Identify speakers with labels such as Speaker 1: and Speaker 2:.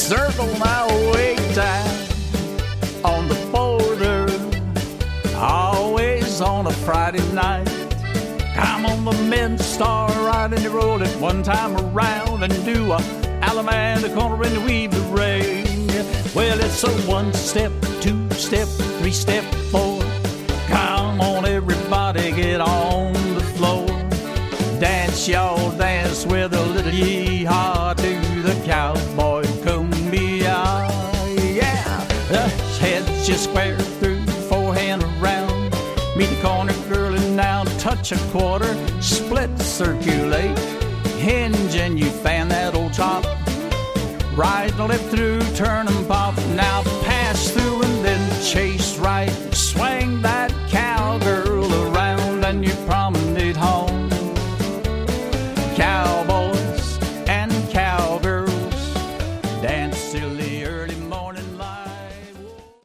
Speaker 1: Circle my way down on the border, always on a Friday night. I'm on the Mid-Star riding the road at one time around and do a Alameda corner and weave the rain. Well, it's a 1 step, 2 step, 3 step, 4. Come on, everybody, get on the floor. Dance, y'all, dance with a little yee-haw to the cowboy cumbia. Yeah, the head's just square through, forehand around. Meet the corner girl and now touch a quarter. Split, circulate, hinge and you fan that old top. Right and left through, turn and pop. Now pass through and then chase right. Swing that cowgirl around and you promenade home. Cowboys and cowgirls dance till the early morning